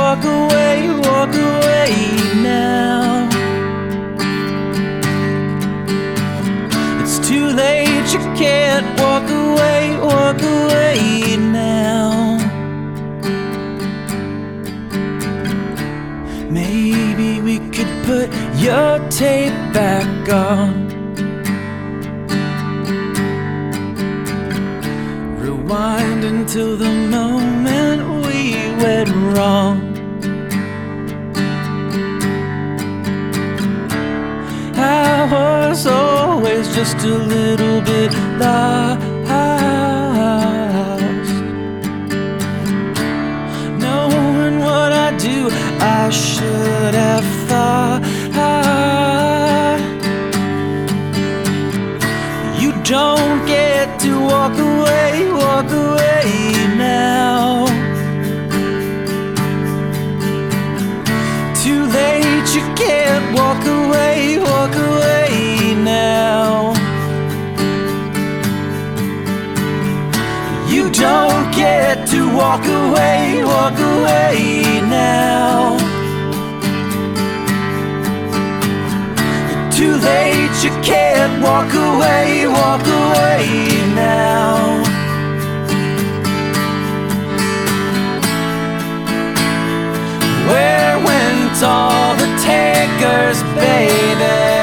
walk away now. It's too late, you can't walk away now. Maybe we could put your tape back on, rewind until the moment we went wrong. I was always just a little bit lost, knowing what I do, I should have thought. You don't get to walk away now. Too late, you can't walk away now. You don't get to walk away now. Too late, you can't walk away now. Where went all the takers, baby?